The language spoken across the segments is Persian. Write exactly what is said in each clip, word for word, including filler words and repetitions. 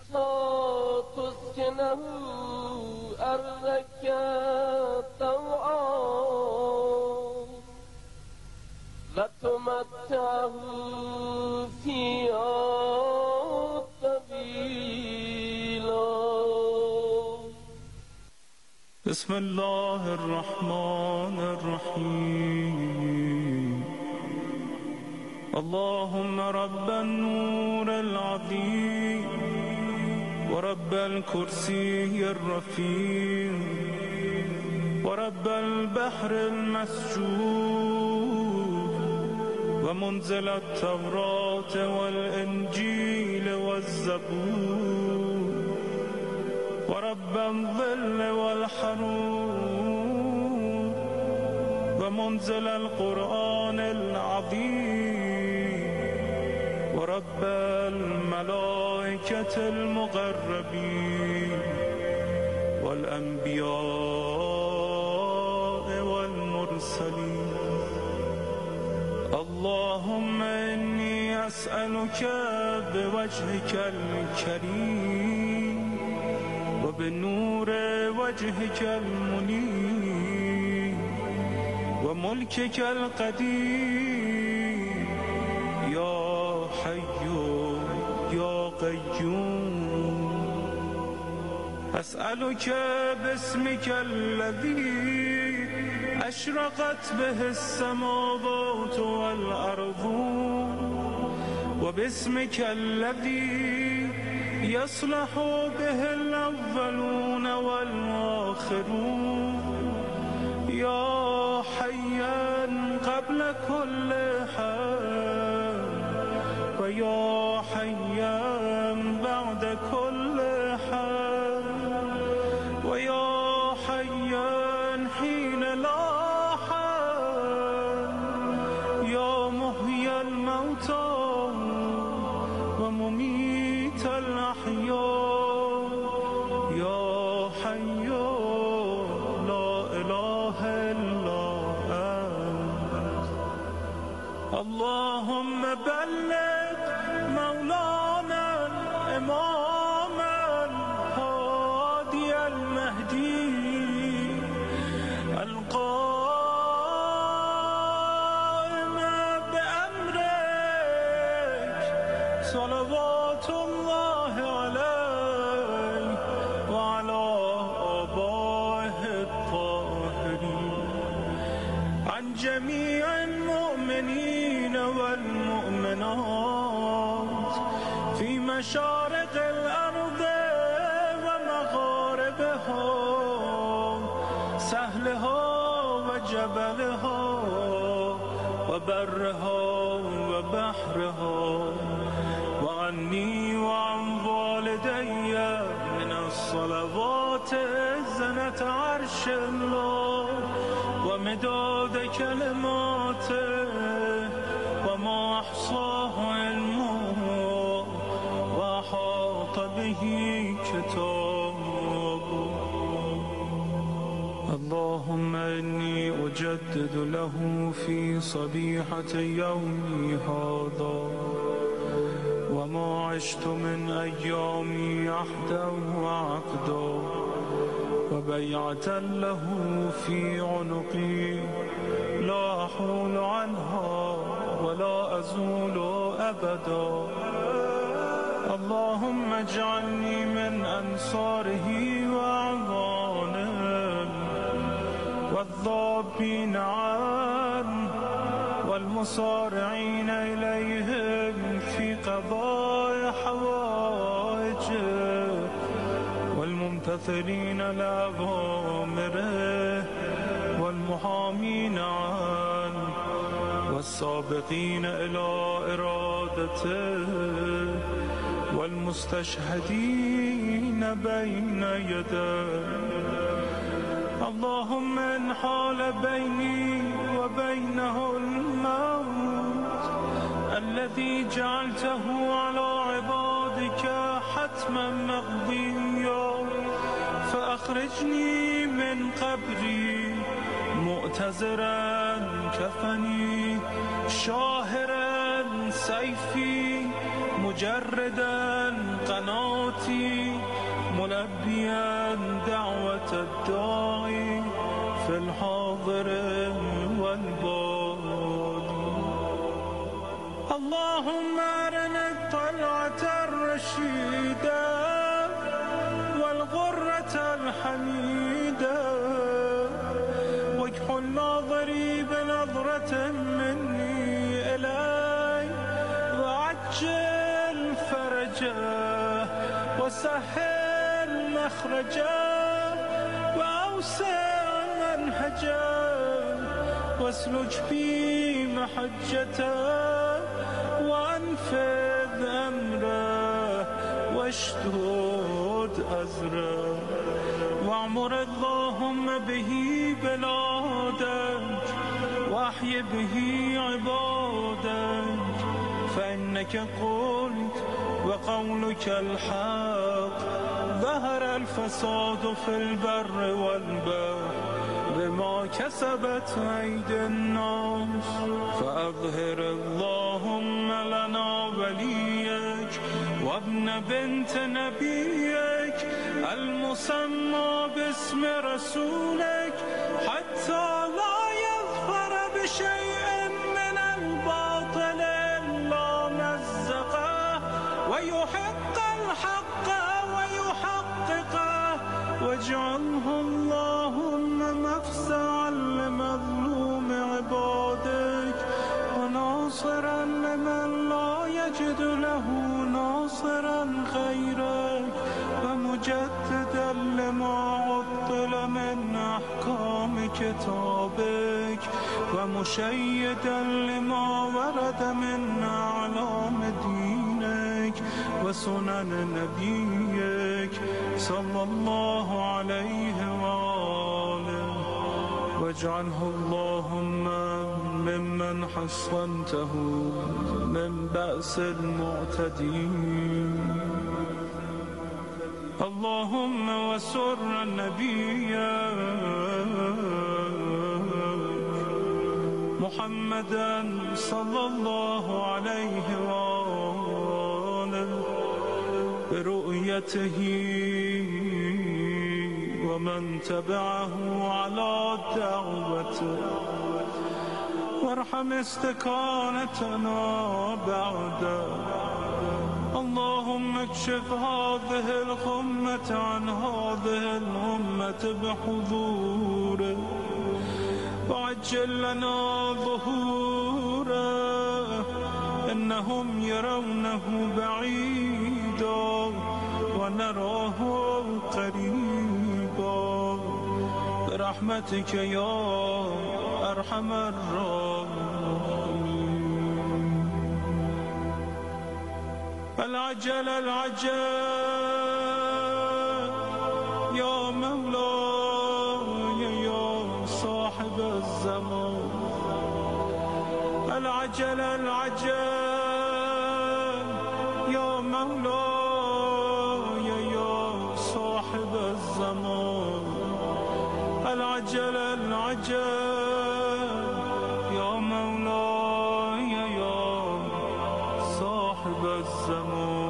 حتى تسكنه أرضك طوعا وتمتعه فيها طويلا. بسم الله الرحمن الرحيم. اللهم رب النور العظيم ورب الكرسي الرفيع ورب البحر المسجود ومنزل التوراة والإنجيل والزبور ورب الظل والحرور ومنزل القرآن العظيم ورب الملائكة المقربين والأنبياء والمرسلين. اللهم إني أسألك بوجهك الكريم وبنور وجهك المنير وملكك القدير يا حي يا قيوم. أسألك باسمك الذي أشرقت به السماوات والأرض وباسمك الذي يصلح به الأولون والآخرون يا حيا قبل كل حال ويا حيا بعد كل حال ويا حيا حين لا حال يا محيي الموتى ومميت الأحياء يا حي لا إله إلا أنت. اللهم بلغ مولانا الإمام الهادي المهدي القائم بأمرك صلوات الله عليه وعلى آبائه الطاهرين عن جميع المؤمنين والمؤمنات في مشارق الأرض ومغاربها سهلها وجبلها وبرها وبحرها وعني وعن والدي من الصلوات زنة عرش الله ومداد كلماته وما أحصاه علمه وأحاط به كتابه. اللهم إني أجدد له في صبيحة يومي هذا وما عشت من أيامي عهدا وعقدا وبيعة له في عنقي لا أحول عنها ولا أزول أبدا. اللهم اجعلني من أنصاره وأعوانه والذابين عنه والمصارعين إليهم في قضاء حوائجه والممتثلين لأوامره والمحامين عنه والسابقين إلى إرادته والمستشهدين بين يديه. اللهم إن حال بيني وبينه الموت الذي جعلته على عبادك حتما مقضيا فأخرجني من قبري مؤتزرا كفني شاهرا سيفي مجردا قناتي ملبيا دعوة الداعي في الحاضر والباد. اللهم أرنا الطلعة الرشيدة والغرة الحميدة وجه الناظري بنظرة مني إلي وعجل فرجه وسهل مخرجه وأوسع منهجه واسلج بي محجته وأنفذ أمره واشدد أزره واعمر اللهم به بلادك واحي به عبادك فإنك قلت وقولك الحق ظهر الفساد في البر والبحر بما كسبت أيدي الناس فأظهر اللهم لنا وليك وابن بنت نبيك المسمى باسم رسولك حتى لا يظفر بشيء من الباطل إلا مزقه ويحق الحق ويحققه واجعله اللهم مفزعا لمظلوم عبادك وناصرا لمن لا يجد له ناصرا غيرك ومجددا لما عطل من أحكام كتابك ومشيدا لما ورد من أعلام دينك وسنن نبيك صلى الله عليه وآله واجعله اللهم ممن حصنته من بأس المعتدين. اللهم وسر النبي محمدا صلى الله عليه وآله برؤيته ومن تبعه على دعوته وارحم استكانتنا بعده. اللهم اكشف هذه الغمة عن هذه الأمة بحضوره وعجل لنا ظهوره إنهم يرونه بعيدا ونراه قريبا برحمتك يا أرحم الراحمين. العجل العجل يا مولاي يا صاحب الزمان. العجل العجل يا مولاي يا صاحب الزمان. العجل العجل يا مولاي يا صاحب الزمان.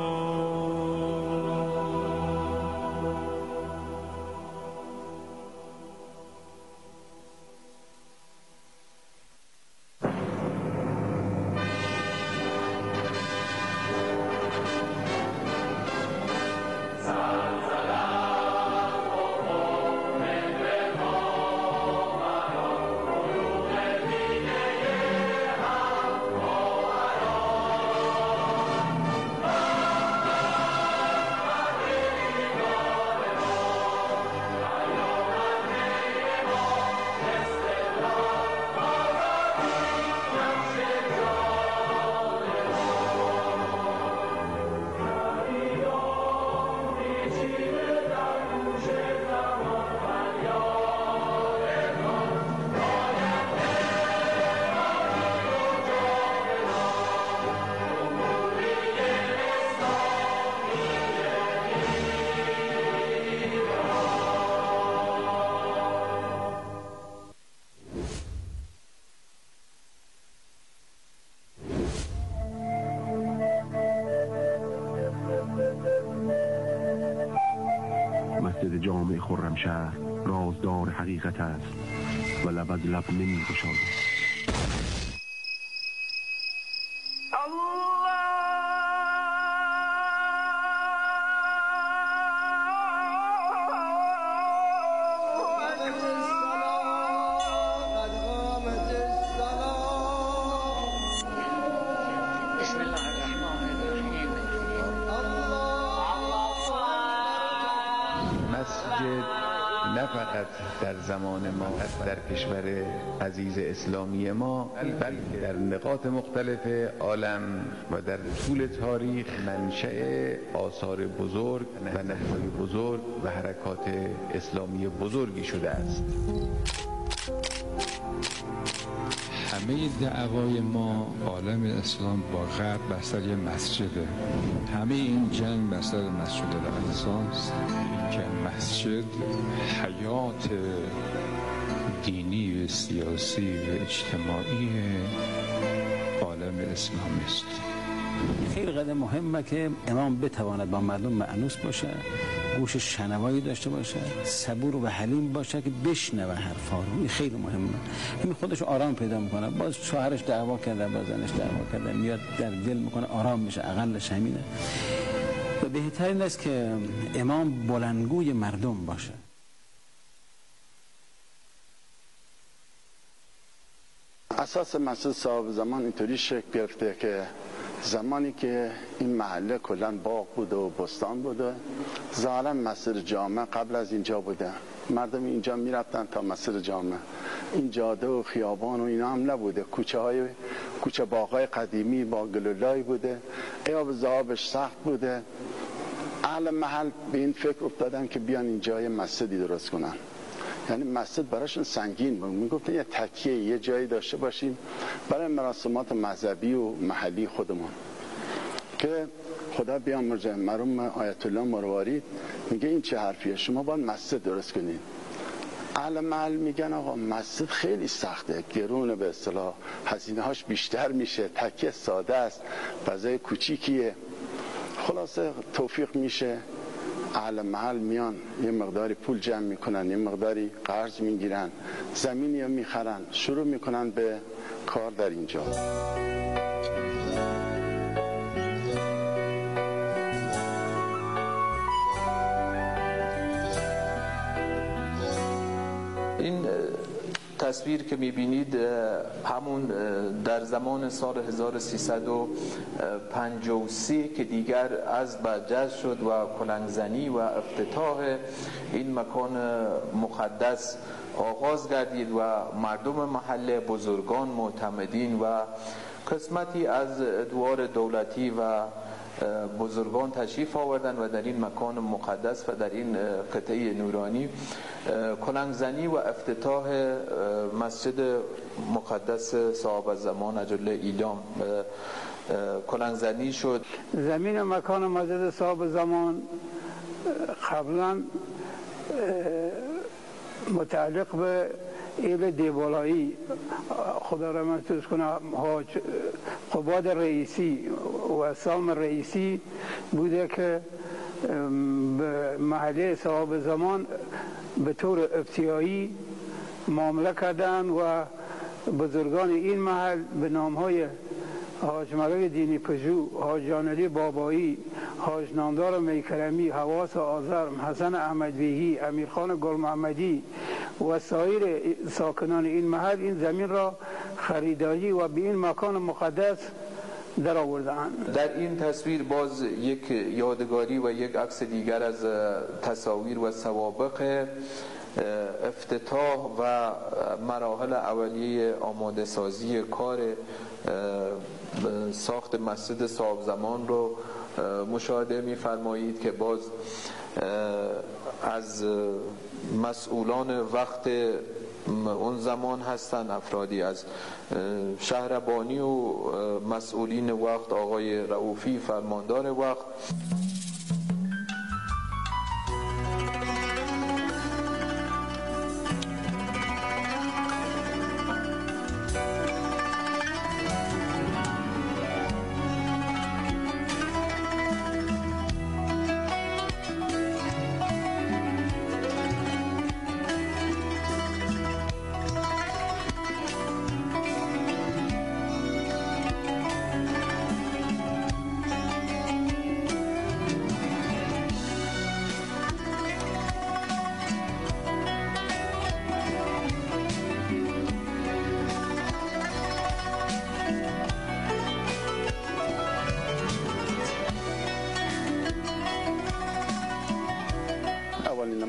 مسجد جامع خرمشهر رازدار حقیقت است و لب از لب نمی گشاید. نه فقط در زمان ما در کشور عزیز اسلامی ما، بلکه در نقاط مختلف عالم و در طول تاریخ منشأ آثار بزرگ و نهضات بزرگ و حرکات اسلامی بزرگی شده است. همه دعوای ما عالم اسلام با غرب بسر یه مسجده. همه این جنگ بسر مسجد الاقصی است که مسجد حیات دینی و سیاسی و اجتماعی عالم اسلامی است. خیلی قدم مهمه که امام بتواند با مردم مأنوس باشه، گوش شنوایی داشته باشه، صبور و حلیم باشه که بشنوه حرفا رو. این خیلی مهمه. همین خودش آرام پیدا میکنه. باز شوهرش دعوا کرده، باز زنش دعوا کرده، میاد در دل میکنه آرام میشه، اقلش همینه. و بهترین است که امام بلندگوی مردم باشه. اساس مسجد صاحب زمان اینطوری شکل گرفته که زمانی که این محله کلا باغ بود و بستان بوده، ظاهرا مسجد جامع قبل از اینجا بوده. مردم اینجا میرفتن تا مسجد جامع. این جاده و خیابان و اینا هم نبوده. کوچه های کوچه باغای قدیمی با گلولای بوده. آب زابش سخت بوده. اهل محل به این فکر افتادن که بیان اینجا یه مسجدی درست کنن. یعنی مسجد براشون سنگین بود. میگفتن یه تکیه، یه جایی داشته باشیم برای مراسمات مذهبی و محلی خودمون. که خدا بیامرزه مرحوم آیت الله مروارید میگه این چه حرفیه، شما باید مسجد درست کنید. اهل محل میگن آقا مسجد خیلی سخته، گرونه، به اصطلاح هزینه هاش بیشتر میشه، تکیه ساده است، فضای کوچیکیه. خلاصه توفیق میشه، اهل محل میان یه مقداری پول جمع میکنن، یه مقداری قرض میگیرن، زمینی رو میخرن، شروع میکنن به کار در اینجا. این تصویر که میبینید همون در زمان سال هزار و سیصد و پنجاه و سه که دیگر از برجست شد و کلنگزنی و افتتاح این مکان مقدس آغاز گردید و مردم محله، بزرگان، معتمدین و قسمتی از ادوار دولتی و بزرگان تشریف آوردن و در این مکان مقدس و در این قطعه نورانی کلنگزنی و افتتاح مسجد مقدس صاحب الزمان اجل ایلام کلنگزنی شد. زمین مکان مسجد صاحب الزمان قبلا متعلق به ایل دیبالایی، خدا را محفوظ کنه، حاج قباد رئیسی و سام رئیسی بوده که به محله صاحب زمان به طور ابتدایی معامله کردن و بزرگان این محل به نامهای حاج ملک دینی پژو، حاج جانعلی بابایی، حاج نامدار میکرمی، حواس آذر، حسن احمد بیهی، امیرخان گل محمدی و سایر ساکنان این محل این زمین را خریداری و به این مکان مقدس در آوردند. در این تصویر باز یک یادگاری و یک عکس دیگر از تصاویر و سوابق افتتاح و مراحل اولیه آماده سازی کار ساخت مسجد صاحب زمان رو مشاهده می‌فرمایید که باز از مسئولان وقت اون زمان هستند، افرادی از شهربانی و مسئولین وقت، آقای رؤوفی فرماندار وقت.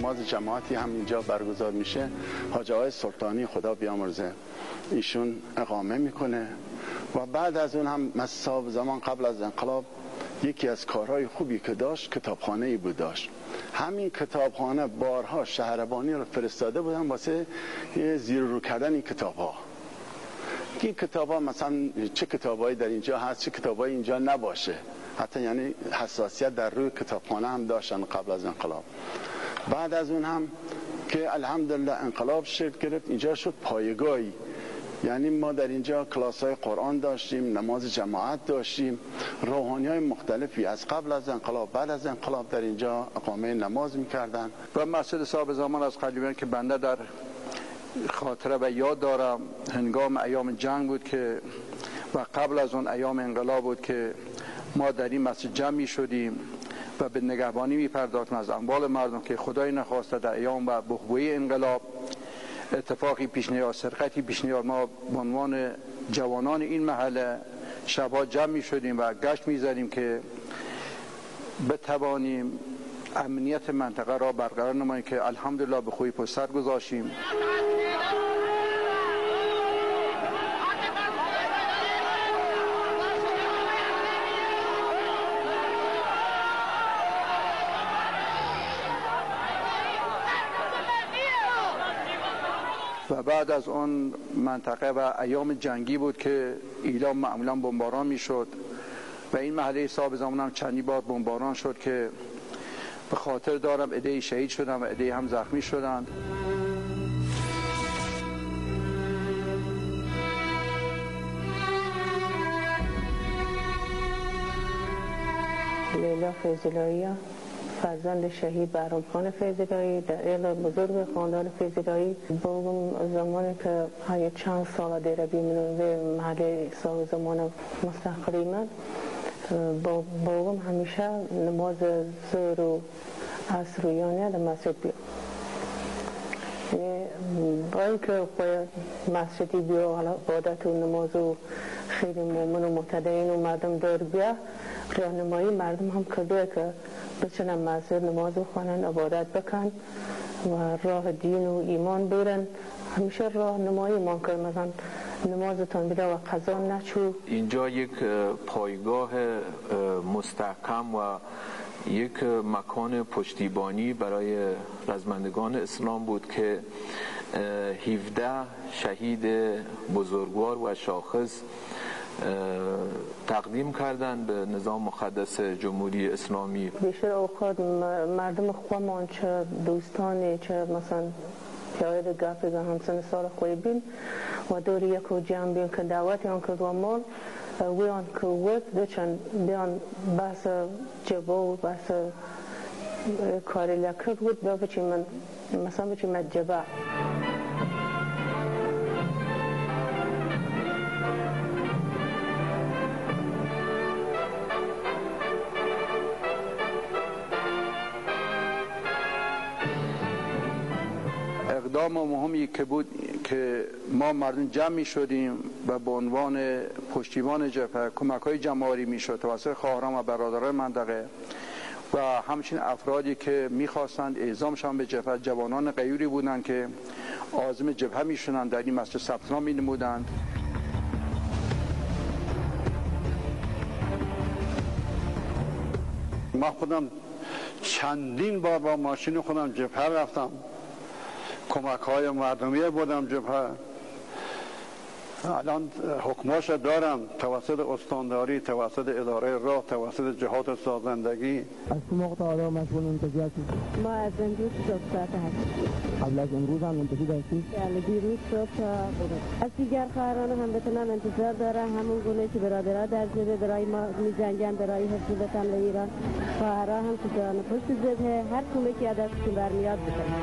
نماز جماعتی هم اینجا برگزار میشه. حاج آقای سلطانی خدا بیامرزه ایشون اقامه میکنه و بعد از اون هم صاحب زمان قبل از انقلاب یکی از کارهای خوبی که داشت کتابخانه ای بود داشت. همین کتابخانه بارها شهربانی رو فرستاده بودن واسه زیر رو کردن این کتاب ها. این کتاب ها مثلا چه کتابایی در اینجا هست چه کتابایی اینجا نباشه، حتی یعنی حساسیت در روی کتابخانه هم داشتن قبل از انقلاب. بعد از اون هم که الحمدلله انقلاب شکل گرفت اینجا شد پایگاهی، یعنی ما در اینجا کلاس های قرآن داشتیم، نماز جماعت داشتیم، روحانی های مختلفی از قبل از انقلاب بعد از انقلاب در اینجا اقامه نماز میکردن. و مسجد صاحب زمان از قدیمی که بنده در خاطره و یاد دارم هنگام ایام جنگ بود که و قبل از اون ایام انقلاب بود که ما در این مسجد جمع می شدیم و به نگهبانی می پرداختیم از اموال مردم که خدای نخواسته در ایام و بخبوی انقلاب اتفاقی پیش نیاد، سرقتی پیش نیاد. ما به عنوان جوانان این محله شبها جمع می شدیم و گشت می زدیم که بتوانیم امنیت منطقه را برقرار نماییم که الحمدلله به خوبی پشت سر گذاشتیم. و بعد از اون منطقه و ایام جنگی بود که ایلام معمولا بمباران میشد و این محله صاحب زمان هم چندی بار بمباران شد که به خاطر دارم عده‌ای شهید شدن و عده‌ای هم زخمی شدند. لیلا فیضلایی، فرزند شهید بهرام خان فیضلایی، در ایل بزرگ خاندان فیضلایی. بابام زمانی که های چند سال دیره بیمونه محله صاحب زمان مستقلی من، بابام همیشه نماز ظهر و عصر و یانه در مسجد بیا. با اینکه مسجدی بیا عبادت و نماز و خیلی مومن و متدین و مردم دار بیا، راهنمایی مردم هم کرده که بچنن مسجد نماز بخوانن، عبادت بکن و راه دین و ایمان برن. همیشه راهنمایی ما کرد، مثلا نمازتان بده و قضا نچو. اینجا یک پایگاه مستحکم و یک مکان پشتیبانی برای رزمندگان اسلام بود که هفده شهید بزرگوار و شاخص تقدیم کردن به نظام مقدس جمهوری اسلامی. بیشتر اوقات مردم خوامان، چه دوستانی، چه مثلا پیاده گپ بزن همسن سال خوی بین و دور یک و جمع بین که دعوتی آن کرد و مال وی آن که ود بچن بیان بحث جبا و بحث کاری لکرد ود بیا بچی من مثلا بچی من جبا. اقدام مهمی که بود که ما مردم جمع می شدیم و به عنوان پشتیبان جبهه کمک های جمعاری می شد توسط خواهران و برادران منطقه و همچنین افرادی که می خواستند اعزامشان به جبهه، جوانان غیوری بودند که عازم جبهه می شدند، در این مسجد ثبت نام می نمودند. ما خودم چندین بار با ماشین خودم جبهه رفتم، کمک های مردمی بودم جبهه. الان حکماش دارم توسط استانداری، توسط اداره راه، توسط جهات سازندگی. از تو موقع تا حالا مشغول منتشی هستید؟ ما از امروز صبح ساعت هستیم. قبل از امروز هم منتشی هستید؟ بله دیروز صبح تا بودم. از دیگر خواهران هم بتونم انتظار داره همون گونه که برادرها در جبهه برای ما می جنگن، برای حفظ وطن ایران. خواهرها هم که دارن پشت جبهه هر کمکی از دستشون برمیاد بکنن.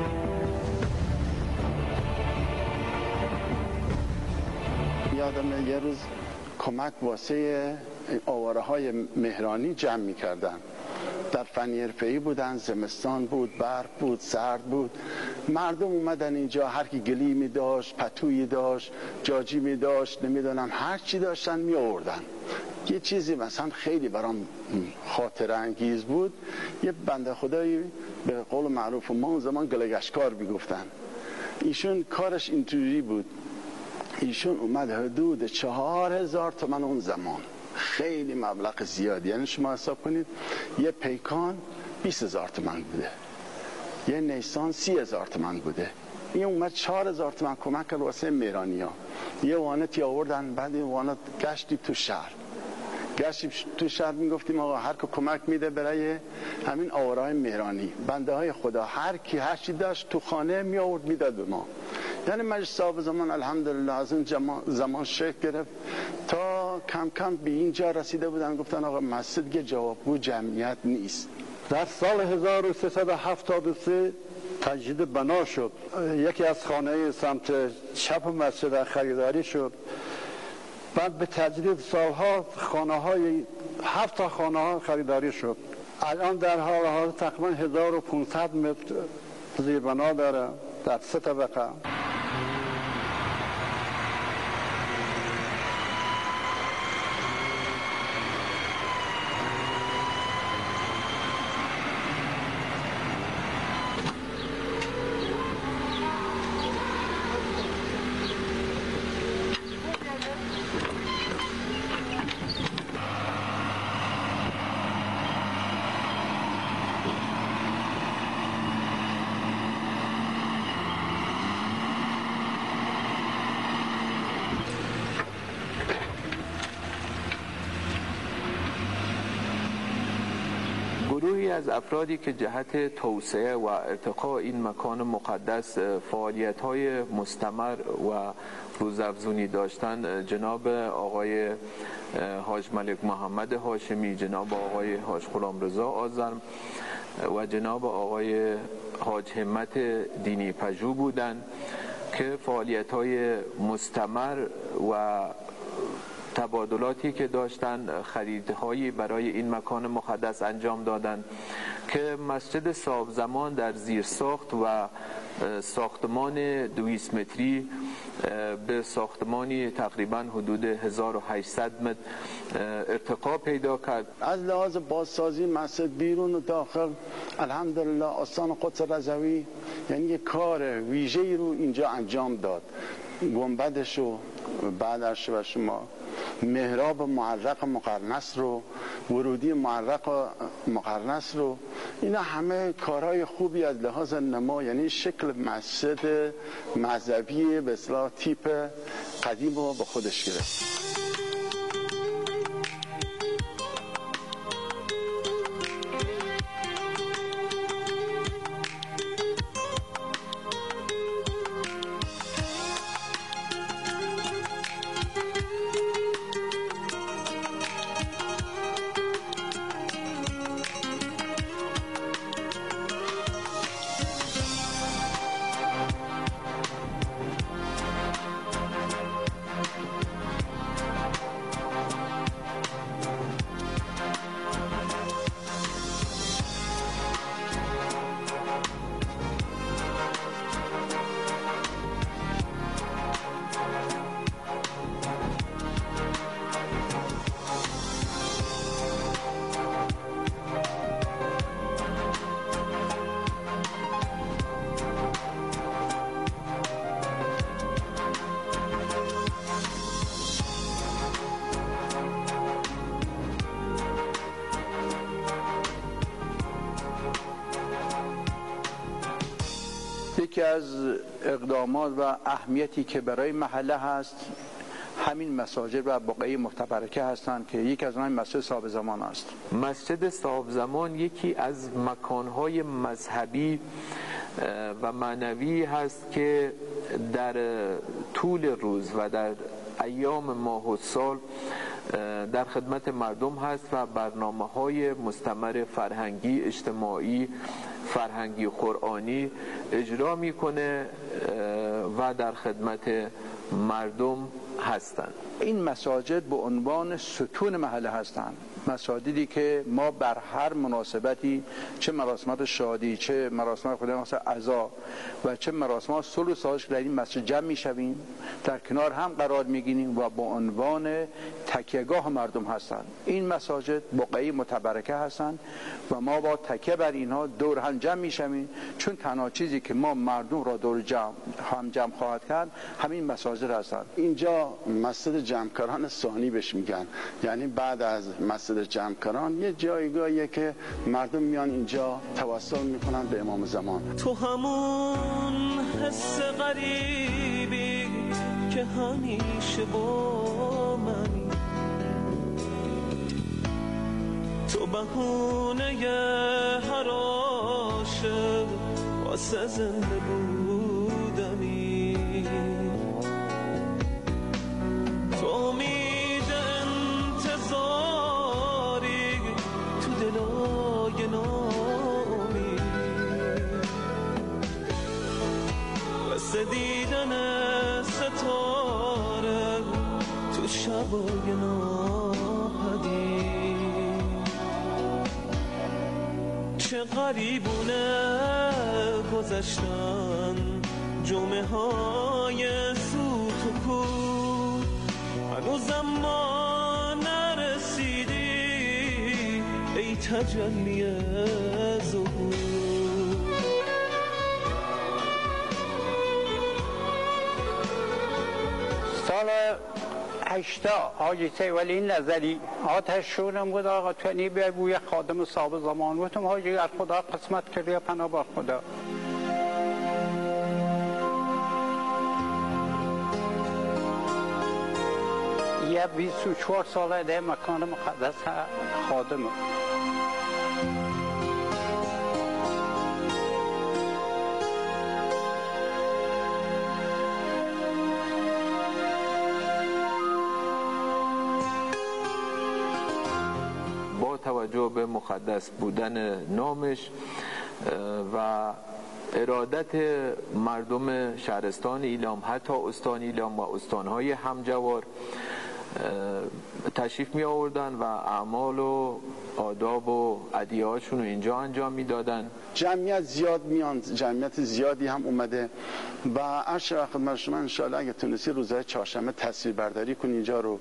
یادم یه روز کمک واسه آواره های مهرانی جمع می کردن. در فنی حرفه‌ای بودن، زمستان بود، برف بود، سرد بود. مردم اومدن اینجا، هر کی گلیمی داشت، پتویی داشت، جاجی می داشت، نمیدونم هر چی داشتن می آوردن. یه چیزی مثلا خیلی برام خاطره انگیز بود. یه بنده خدایی به قول معروف ما اون زمان گلگشکار میگفتن، ایشون کارش اینطوری بود، ایشون اومد حدود چهار هزار تومن اون زمان، خیلی مبلغ زیادی، یعنی شما حساب کنید یه پیکان بیست هزار تومن بوده، یه نیسان سی هزار تومن بوده، این اومد چهار هزار تومن کمک کرد واسه مهرانی ها. یه وانتی آوردن، بعد این وانت گشتیم تو شهر، گشتیم تو شهر میگفتیم آقا هر که کمک میده برای همین آورای مهرانی، بنده های خدا هر کی هر چی داشت تو خانه می آورد میداد به ما. یعنی مجلس صاحب زمان الحمدلله از اون زمان شکل گرفت تا کم کم به اینجا رسیده بودن، گفتن آقا مسجد یه جوابگو جمعیت نیست. در سال هزار و سیصد و هفتاد و سه تجدید بنا شد، یکی از خانه سمت چپ مسجد خریداری شد. بعد به تجدید سالها خانه های هفت تا خانه ها خریداری شد. الان در حال حاضر تقریبا هزار و پانصد متر زیربنا داره در سه طبقه. گروهی از افرادی که جهت توسعه و ارتقاء این مکان مقدس فعالیت‌های مستمر و روزافزونی داشتن، جناب آقای حاج ملک محمد هاشمی، جناب آقای حاج غلامرضا آذرم و جناب آقای حاج همت دینی پژوه بودند که فعالیت‌های مستمر و تبادلاتی که داشتن، خریدهایی برای این مکان مقدس انجام دادن که مسجد صاحب زمان در زیر ساخت و ساختمان دویست متری به ساختمانی تقریبا حدود هزار و هشتصد متر ارتقا پیدا کرد. از لحاظ بازسازی مسجد بیرون و داخل الحمدلله آستان قدس رضوی یعنی یک کار ویژه‌ای رو اینجا انجام داد. گنبدش رو بعدش و شما محراب معرق مقرنس رو، ورودی معرق مقرنس رو، اینا همه کارهای خوبی از لحاظ نما، یعنی شکل مسجد مذهبی به اصطلاح تیپ قدیم رو به خودش گرفت. یکی از اقدامات و اهمیتی که برای محله هست همین مساجد و بقعه متبرکه هستند که یکی از آنها مسجد صاحب زمان است. مسجد صاحب زمان یکی از مکانهای مذهبی و معنوی هست که در طول روز و در ایام ماه و سال در خدمت مردم هست و برنامه‌های مستمر فرهنگی، اجتماعی، فرهنگی قرآنی اجرا میکنه و در خدمت مردم هستند. این مساجد به عنوان ستون محله هستند. مساجدی که ما بر هر مناسبتی، چه مراسمات شادی، چه مراسمات خدا مثلا عزا و چه مراسمات صلح و سازش، در این مسجد جمع میشویم، در کنار هم قرار میگیریم و با عنوان تکیهگاه مردم هستند. این مساجد بقعه متبرکه هستند و ما با تکیه بر اینها دور هم جمع میشویم، چون تنها چیزی که ما مردم را دور جمع هم جمع خواهد کرد همین مساجد هستند. اینجا مسجد جمعکاران ثانی بهش میگن، یعنی بعد از مسجد جمعکاران یه جایگاهیه که مردم میان اینجا توسل میکنن به امام زمان. تو همون حس غریبی که همیشه با منی، تو بهونه هر عاشق واسه زنده بودنی، تو امید انتظاری تو دلای نامی، واسه دیدن ستاره تو شبای ناپدید. چه غریبونه گذشتن جمعه های سوت و کور، هنوزم ما نرسیدی ای تجلی ظهور. سال هشتا حاجی سیولی نظری آتش شورم بود آقا تونی بیا بوی خادم صاحب زمان بودم حاجی از خدا قسمت کردی پناه با خدا. یه بیست و چهار ساله ده مکان مقدس خادمه. با توجه به مقدس بودن نامش و ارادت مردم شهرستان ایلام، حتی استان ایلام و استانهای همجوار تشریف می آوردن و اعمال و آداب و ادعیه‌هاشون رو اینجا انجام میدادن. جمعیت زیاد میان، جمعیت زیادی هم اومده و عرض خدمت شما ان شاء الله اگه تونستی روزهای چهارشنبه تصویر برداری کنی اینجا رو.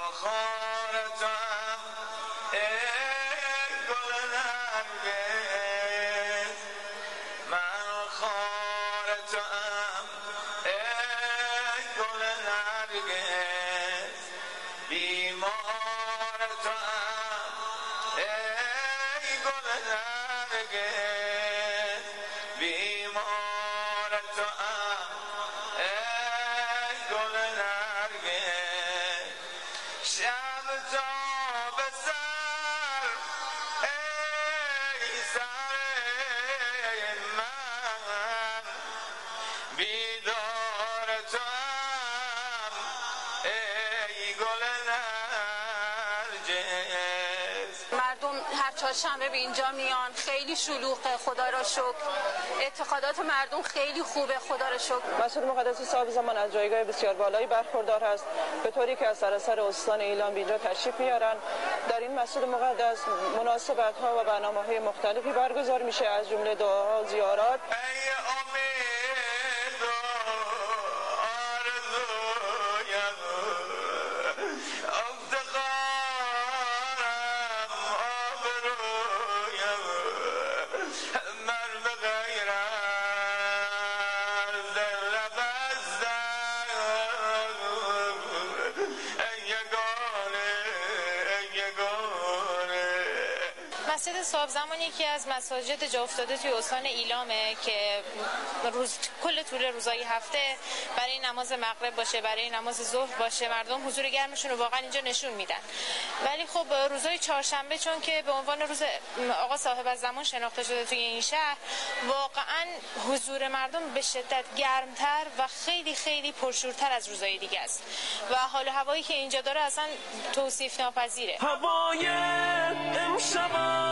چهارشنبه به اینجا میان، خیلی شلوغه خدا را شکر، اعتقادات مردم خیلی خوبه خدا را شکر. مسجد مقدس صاحب زمان از جایگاه بسیار بالایی برخوردار است، به طوری که از سراسر استان ایلام به اینجا تشریف میارن. در این مسجد مقدس مناسبت ها و برنامه‌های مختلفی برگزار میشه، از جمله دعاها، زیارات. مسجد صاحب زمان یکی از مساجد جا افتاده توی استان ایلامه که روز کل طول روزهای هفته برای نماز مغرب باشه، برای نماز ظهر باشه، مردم حضور گرمشون رو واقعا اینجا نشون میدن. ولی خب روزهای چهارشنبه چون که به عنوان روز آقا صاحب الزمان شناخته شده توی این شهر، واقعا حضور مردم به شدت گرمتر و خیلی خیلی پرشورتر از روزهای دیگه است و حال و هوایی که اینجا داره اصلا توصیف ناپذیره. هوای امشب